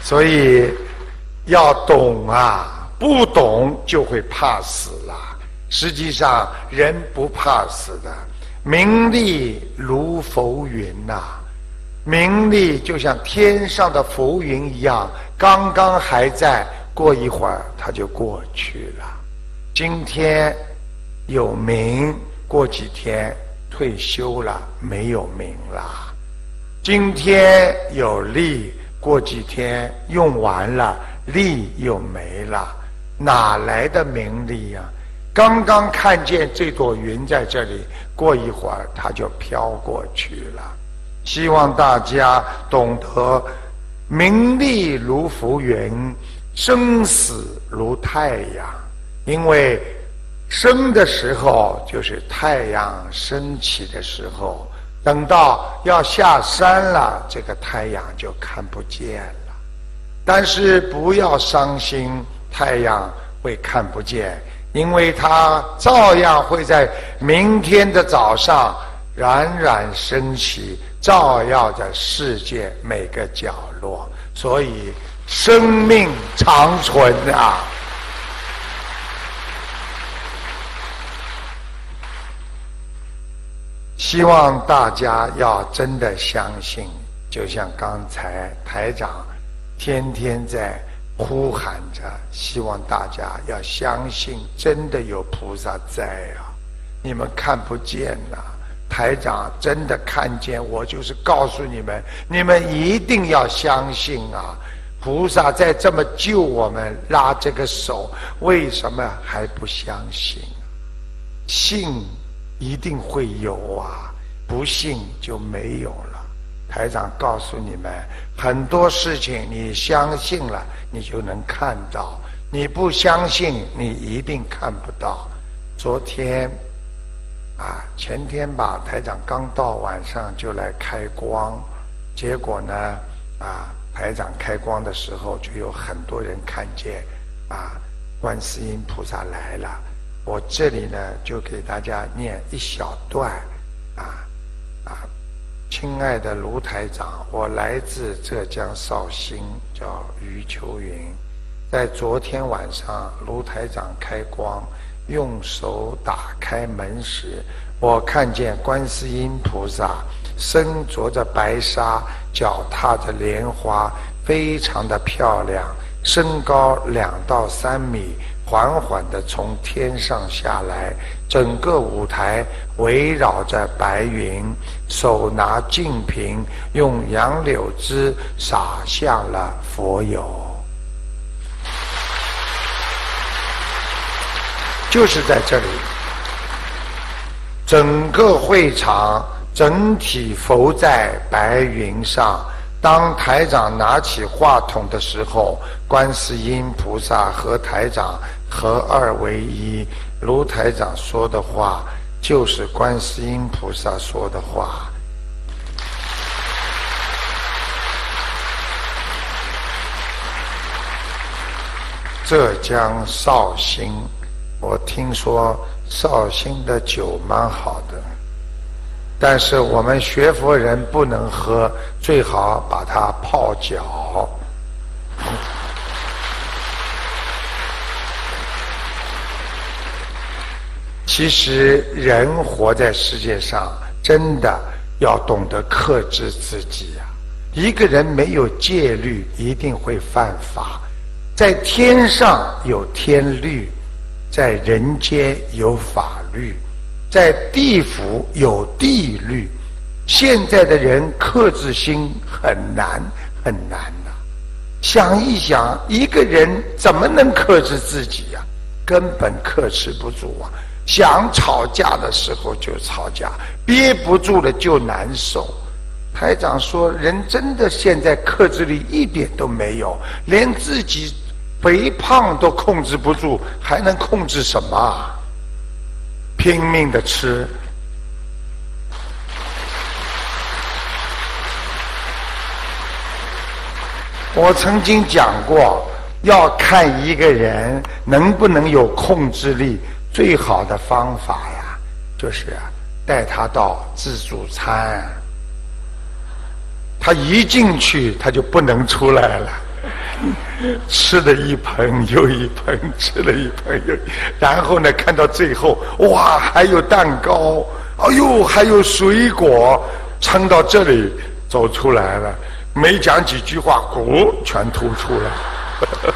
所以要懂啊，不懂就会怕死了。实际上人不怕死的，名利如浮云呐，名利就像天上的浮云一样，刚刚还在，过一会儿它就过去了。今天有名，过几天退休了，没有名了。今天有利，过几天用完了，利又没了，哪来的名利呀？刚刚看见这朵云在这里，过一会儿它就飘过去了。希望大家懂得名利如浮云，生死如太阳。因为生的时候就是太阳升起的时候，等到要下山了，这个太阳就看不见了。但是不要伤心，太阳会看不见，因为它照样会在明天的早上冉冉升起，照耀着世界每个角落。所以生命长存啊！希望大家要真的相信，就像刚才台长天天在呼喊着，希望大家要相信真的有菩萨在啊！你们看不见呐，台长真的看见，我就是告诉你们，你们一定要相信啊！菩萨在这么救我们，拉这个手，为什么还不相信？信一定会有啊，不信就没有了。台长告诉你们，很多事情你相信了，你就能看到；你不相信，你一定看不到。昨天前天吧，台长刚到，晚上就来开光，结果呢台长开光的时候，就有很多人看见观世音菩萨来了。我这里呢，就给大家念一小段亲爱的卢台长，我来自浙江绍兴，叫余秋云。在昨天晚上，卢台长开光，用手打开门时，我看见观世音菩萨身着着白纱，脚踏着莲花，非常的漂亮，身高2到3米，缓缓地从天上下来，整个舞台围绕着白云，手拿净瓶，用杨柳枝洒向了佛友。就是在这里，整个会场整体浮在白云上。当台长拿起话筒的时候，观世音菩萨和台长合二为一，卢台长说的话就是观世音菩萨说的话。浙江绍兴，我听说绍兴的酒蛮好的，但是我们学佛人不能喝，最好把它泡脚。其实人活在世界上，真的要懂得克制自己啊！一个人没有戒律，一定会犯法。在天上有天律，在人间有法律，在地府有地律。现在的人克制心很难很难啊！想一想，一个人怎么能克制自己啊？根本克制不住啊！想吵架的时候就吵架，憋不住了就难受。台长说，人真的现在克制力一点都没有，连自己肥胖都控制不住，还能控制什么啊？拼命的吃。我曾经讲过，要看一个人能不能有控制力，最好的方法呀，就是带他到自助餐。他一进去，他就不能出来了。 吃了一盆又一盆，吃了一盆又，然后呢，看到最后，哇，还有蛋糕，哎呦，还有水果，撑到这里走出来了，没讲几句话，咕，全吐出来。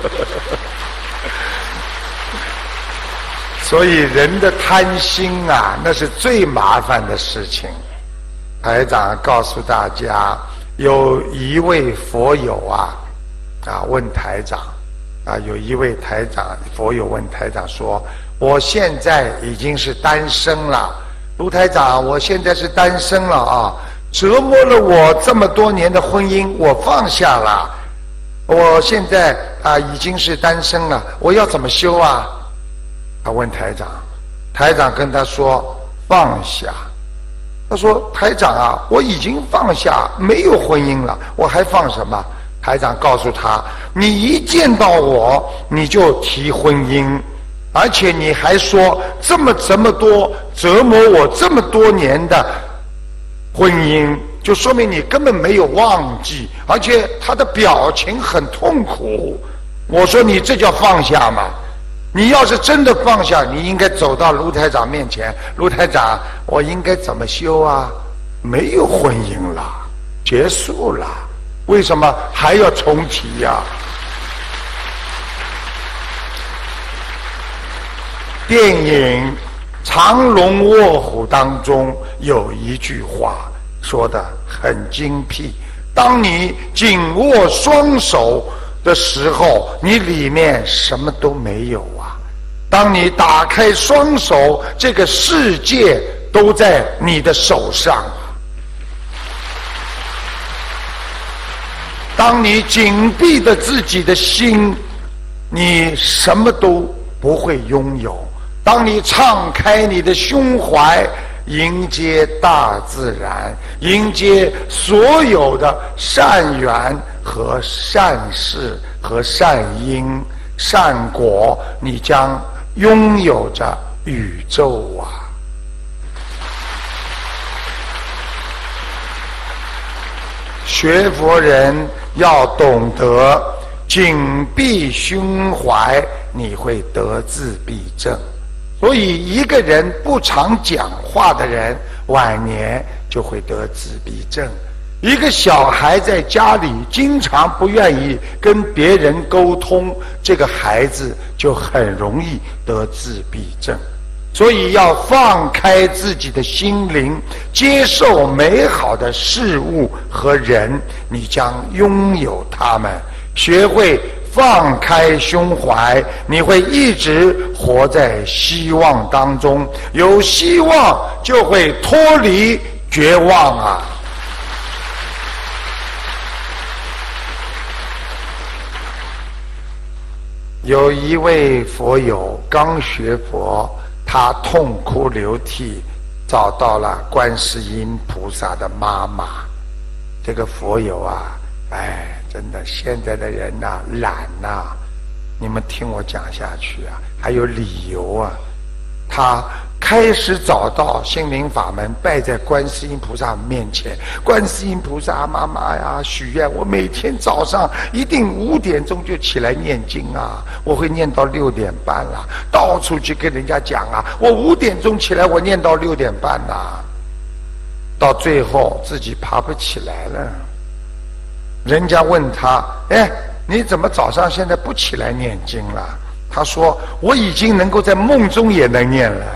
所以人的贪心啊，那是最麻烦的事情。台长告诉大家，有一位佛友问台长有一位佛友问台长说，我现在已经是单身了，卢台长，我现在是单身了折磨了我这么多年的婚姻，我放下了，我现在已经是单身了，我要怎么修啊？他问台长，台长跟他说放下。他说台长我已经放下，没有婚姻了，我还放什么？台长告诉他，你一见到我你就提婚姻，而且你还说这么多折磨我这么多年的婚姻，就说明你根本没有忘记，而且他的表情很痛苦。我说你这叫放下吗？你要是真的放下，你应该走到卢台长面前，卢台长，我应该怎么修啊？没有婚姻了，结束了，为什么还要重提呀？电影《长龙卧虎》当中有一句话说得很精辟，当你紧握双手的时候，你里面什么都没有当你打开双手，这个世界都在你的手上。当你紧闭着自己的心，你什么都不会拥有。当你敞开你的胸怀，迎接大自然，迎接所有的善缘和善事和善因善果，你将拥有着宇宙学佛人要懂得紧闭胸怀，你会得自闭症。所以一个人不常讲话的人，晚年就会得自闭症。一个小孩在家里经常不愿意跟别人沟通，这个孩子就很容易得自闭症。所以要放开自己的心灵，接受美好的事物和人，你将拥有它们。学会放开胸怀，你会一直活在希望当中，有希望就会脱离绝望有一位佛友刚学佛，他痛哭流涕，找到了观世音菩萨的妈妈。这个佛友真的现在的人懒你们听我讲下去还有理由他开始找到心灵法门，拜在观世音菩萨面前，观世音菩萨妈妈呀，许愿我每天早上一定5点钟就起来念经我会念到6点半到处去跟人家讲我5点钟起来，我念到6点半到最后自己爬不起来了。人家问他，你怎么早上现在不起来念经了？他说我已经能够在梦中也能念了。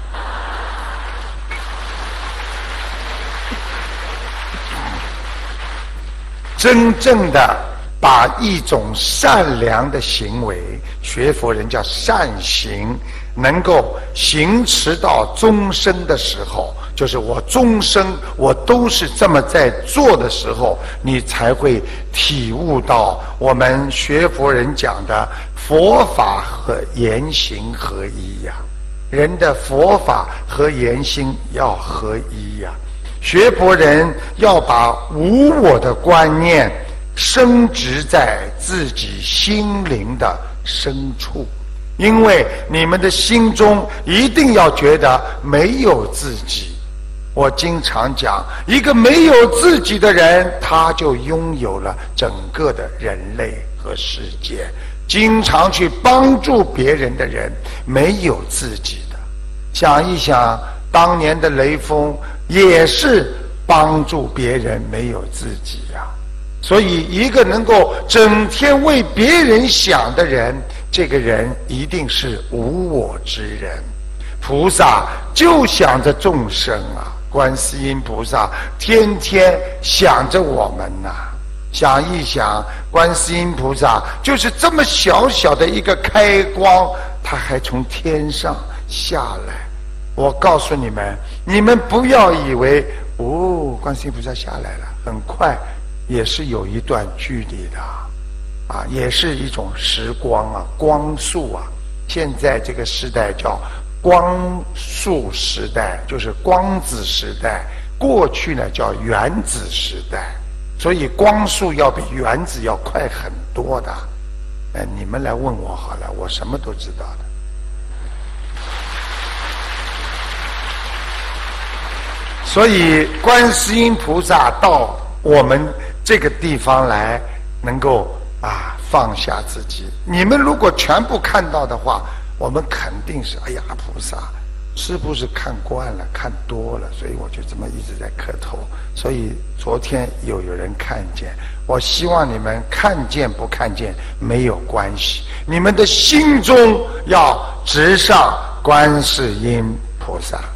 真正的把一种善良的行为，学佛人叫善行，能够行持到终生的时候，就是我终生我都是这么在做的时候，你才会体悟到我们学佛人讲的佛法和言行合一人的佛法和言行要合一学佛人要把无我的观念升植在自己心灵的深处，因为你们的心中一定要觉得没有自己， 我经常讲，一个没有自己的人，他就拥有了整个的人类和世界。经常去帮助别人的人，没有自己的。想一想，当年的雷锋也是帮助别人，没有自己呀。所以一个能够整天为别人想的人，这个人一定是无我之人。菩萨就想着众生啊，观世音菩萨天天想着我们啊。想一想，观世音菩萨就是这么小小的一个开光，他还从天上下来。我告诉你们，你们不要以为观世音菩萨下来了很快，也是有一段距离的啊，也是一种时光啊，光速啊。现在这个时代叫光速时代，就是光子时代。过去呢叫原子时代，所以光速要比原子要快很多的。你们来问我好了，我什么都知道的。所以观世音菩萨到我们这个地方来，能够放下自己。你们如果全部看到的话，我们肯定是哎呀，菩萨是不是看惯了看多了，所以我就这么一直在磕头。所以昨天有人看见，我希望你们看见不看见没有关系，你们的心中要直上观世音菩萨。